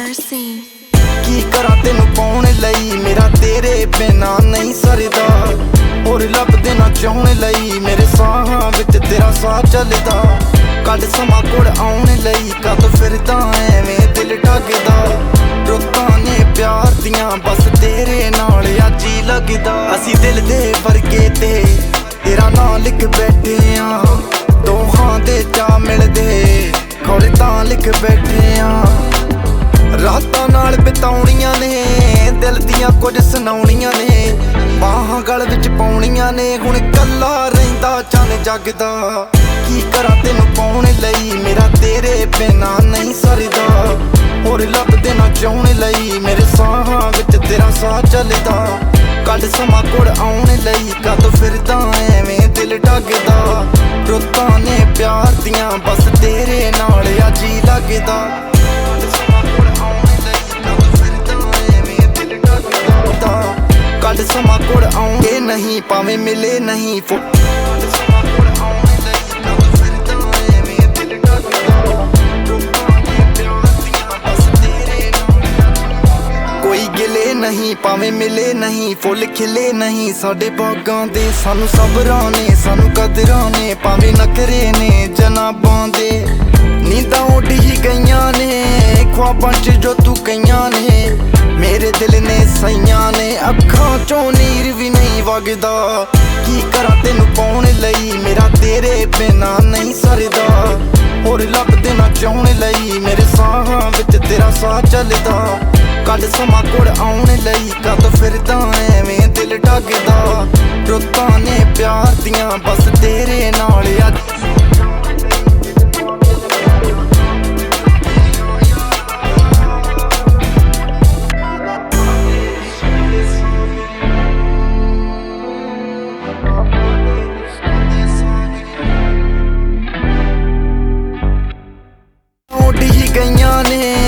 Mercy ਕੀ ਕਰਾਂ ਤੈਨੂੰ ਪਾਉਣ ਲਈ ਮੇਰਾ ਤੇਰੇ ਬਿਨਾ ਨਹੀਂ ਸਰਦਾ ਹੋਰ ਲੱਭਦੇ ਨਾ ਚਾਹੁਣ ਲਈ ਮੇਰੇ ਸਾਹਾਂ ਵਿੱਚ ਤੇਰਾ ਸਾਹ ਚੱਲਦਾ ਕੱਢ ਸਮਾਂ ਕੋਲ ਆਉਣ ਲਈ ਕਦ ਫਿਰਦਾ ਐਵੇਂ ਦਿਲ ਢੱਕਦਾ ਰੁੱਤਾਂ ਨੇ ਪਿਆਰ ਦੀਆਂ ਬਸ ਤੇਰੇ ਨਾਲ ਅੱਜ ਹੀ ਲੱਗਦਾ ਅਸੀਂ ਦਿਲ ਦੇ ਵਰਗੇ ਤੇ ਤੇਰਾ ਨਾਂ ਲਿਖ ਬੈਠੇ ਆ ਦੋਹਾਂ ਦੇ ਚਾਹ ਮਿਲਦੇ ਖੋਲੇ ਤਾਂ ਲਿਖ ਬੈਠੇ ਆ ਰਾਤਾਂ ਨਾਲ ਬਿਤਾਉਣੀਆਂ ਨੇ ਦਿਲ ਦੀਆਂ ਕੁਝ ਸੁਣਾਉਣੀਆਂ ਨੇ ਬਾਹਾਂ ਗਲ ਵਿੱਚ ਪਾਉਣੀਆਂ ਨੇ ਹੁਣ ਕੱਲਾ ਰਹਿੰਦਾ ਚੰਨ ਜਗਦਾ ਕੀ ਕਰਾਂ ਤੈਨੂੰ ਪਾਉਣ ਲਈ ਮੇਰਾ ਤੇਰੇ ਬਿਨਾ ਨਹੀਂ ਸਰਦਾ ਹੋਰ ਲੱਭਦੇ ਨਾ ਚਾਹੁਣ ਲਈ ਮੇਰੇ ਸਾਹਾਂ ਵਿੱਚ ਤੇਰਾ ਸਾਹ ਚੱਲਦਾ ਕੱਢ ਸਮਾਂ ਕੋਲ ਆਉਣ ਲਈ ਕਦ ਫਿਰਦਾ ਐਵੇਂ ਦਿਲ ਢੱਕਦਾ ਰੁੱਤਾਂ ਨੇ ਪਿਆਰ ਦੀਆਂ ਬਸ ਤੇਰੇ ਨਾਲ ਅੱਜ ਹੀ ਲੱਗਦਾ ਕੱਢ ਸਮਾਂ ਕੋਲ ਆਉਂਦੇ ਨਹੀਂ ਭਾਵੇਂ ਮਿਲੇ ਨਹੀਂ ਕੋਈ ਗਿਲੇ ਨਹੀਂ ਭਾਵੇਂ ਮਿਲੇ ਨਹੀਂ ਫੁੱਲ ਖਿਲੇ ਨਹੀਂ ਸਾਡੇ ਬਾਗਾਂ ਦੇ ਸਾਨੂੰ ਸਬਰਾਂ ਨੇ ਸਾਨੂੰ ਕਦਰਾਂ ਨੇ ਭਾਵੇਂ ਨਖਰੇ ਨੇ ਜਨਾਬਾਂ ਦੇ ਨੀਂਦਾਂ ਉੱਡ ਹੀ ਗਈਆਂ ਨੇ ख्वाबां च जो तू कईयां ने मेरे दिल ने सईयां ने अखां चों नीर भी नहीं वगदा की करा तैनू पाउण लई मेरा तेरे बिना नहीं सरदा होर लभदे ना चाहुण लई मेरे साहां विच तेरा साह चलदा कद समा कोल आउण लई कद फिरदा एवें दिल ढकदा रुत्तां ने प्यार दियां बस तेरे नाल अज ਗਈਆਂ ਨੇ